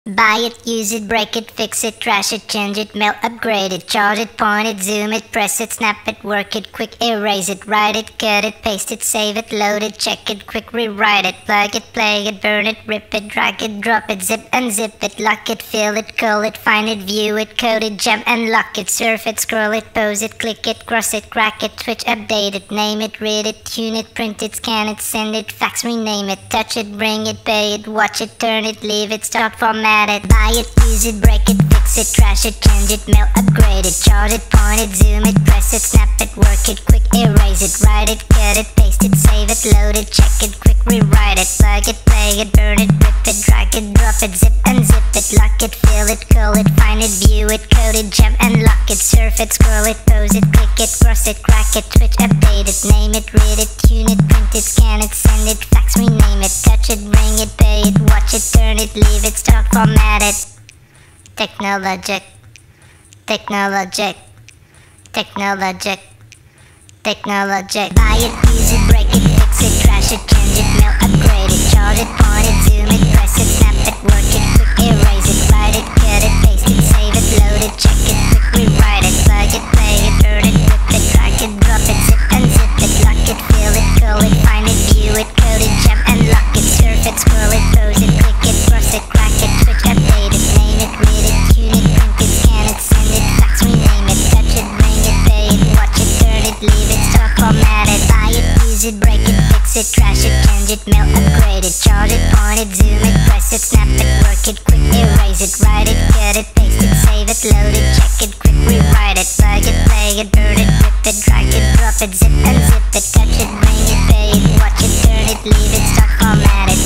Buy it, use it, break it, fix it, trash it, change it, mail, upgrade it, charge it, point it, zoom it, press it, snap it, work it, quick erase it, write it, cut it, paste it, save it, load it, check it, quick rewrite it, plug it, play it, burn it, rip it, drag it, drop it, zip unzip it, lock it, fill it, call it, find it, view it, code it, jump and lock it, surf it, scroll it, pose it, click it, cross it, crack it, switch, update it, name it, read it, tune it, print it, scan it, send it, fax, rename it, touch it, bring it, pay it, watch it, turn it, leave it, stop, format it, buy it, use it, break it, fix it, trash it, change it, mail, upgrade it, charge it, point it, zoom it, press it, snap it, work it, quick erase it, write it, cut it, paste it, save it, load it, check it, quick rewrite it, plug it, play it, burn it, rip it, drag it, drop it, zip unzip it, lock it, fill it, call it, find it, view it, code it, jump and lock it, surf it, scroll it, pose it, click it, cross it, crack it, switch, update it, name it, read it, tune it, print it, scan it, send it, fax, rename it, touch it, bring it, pay it, watch it, turn it, leave it, stop, format it. Technologic, technologic, technologic, technologic. Buy it, use it, break it, fix it, trash it, change it, mail, upgrade it, charge it, point it, zoom it, press it, snap it, work it, quick erase it, write it, cut it, paste it, save it, load it, check it, quick rewrite it, plug it, play it, burn it, rip it, drag it, drop it, zip unzip it, lock it, fill it, call it, find it, view it, code it, jump and lock it, surf it, scroll it, pose it, click it, cross it, crack it, switch, update it, name it, read it, tune it, print it, scan it, send it, fax, rename it, touch it, bring it, pay it, watch it, turn it, leave it, stop, format it, buy it, use it, break it, fix it, trash it, change it, mail, upgrade it, charge it, point it, zoom it, press it, snap it, work it, quick erase it, write it, cut it, paste it, save it, load it, check it, quick rewrite it, plug it, play it, burn it, rip it, drag it, drop it, zip unzip it, touch it, bring it, pay it, watch it, turn it, leave it, stop, format it.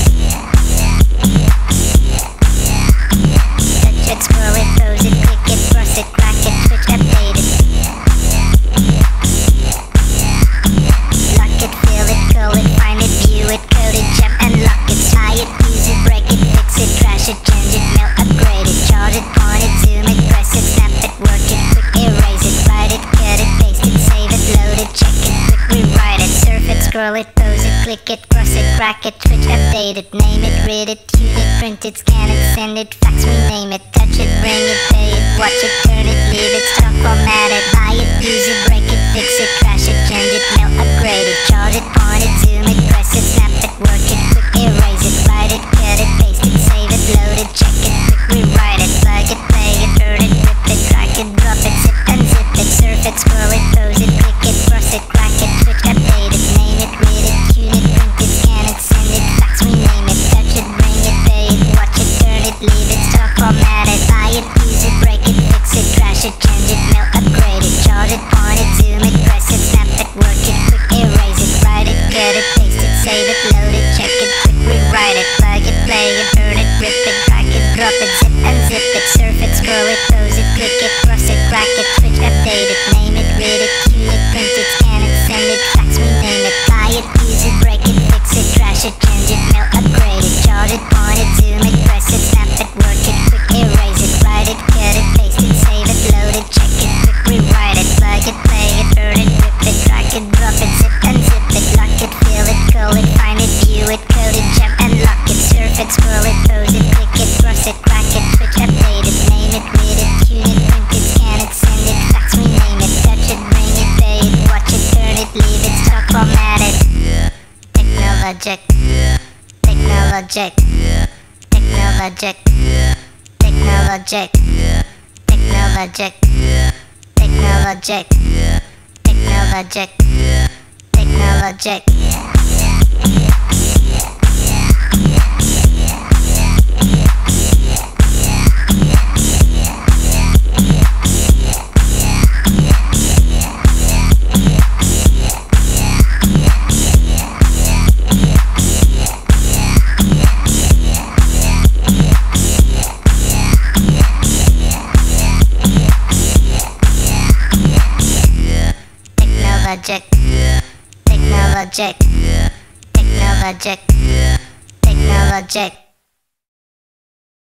Touch it, scroll it, pose it, click it, cross it, crack it, switch, update it. Lock it, fill it, call it, find it, view it, code it, jump and lock it, buy it, use it, break it, fix it, trash it, change it, mail, upgrade it, charge it, point it, zoom it, press it, snap it, work it, quick erase it, write it, cut it, paste it, save it, load it, check it, quick rewrite it, surf it, scroll it, pose it, click it, cross it, crack it, switch, update it, name it, read it, tune it, print it, scan it, send it, fax, rename it, touch it, bring it, pay it, watch it, turn it, leave it, stop, format it, buy it, use it, break it, fix it, trash it, change it, mail, upgrade it, charge it, point it, zoom it, press it, snap it, work it, quick erase it, write it, cut it, paste it, save it, load it, check it, quick rewrite it, plug it, play it, burn it, rip it, drag it, drop it, zip unzip it, surf it, scroll it, pose it, click it, cross it, crack it, switch, update it, name it, read it, tune it, print it, scan it, send it, fax, rename it, touch it, bring it, pay it, watch it, turn it, leave it, stop, format it, buy it, use it, break it, fix it, trash it, change it, mail, upgrade it, charge it, point it, zoom it, press it, snap it, work it, quick erase it, write it, cut it, paste it, save it, load it, check it, quick rewrite it, plug it, play it, burn it, rip it, drag it, drop it, zip unzip it, surf it, scroll it, pose it, click it, cross it, crack it, switch, update it, name it, read it, tune it, print it, scan it, send it, fax, rename it, buy it, use it, break it, fix it, trash it, change it, mail, upgrade it, charge it, point it, zoom it, press it, snap it, work it, quick erase it, write it, cut it, paste it, save it, load it, check it, quick rewrite it, plug it, play it, burn it, rip it, drag it, drop it, zip unzip it, lock it, fill it, call it, find it, view it, code it, jump and lock it, surf it, scroll it, pose it, click it, cross it, crack it, switch, update it, name it, read it, tune it, print it, scan it, send it, fax, rename it, touch it, bring it, pay it, watch it, turn it, leave it, stop, format it. Technologic, technologic, technologic, technologic, technologic, technologic, technologic, technologic. Technologic, technologic, technologic, technologic.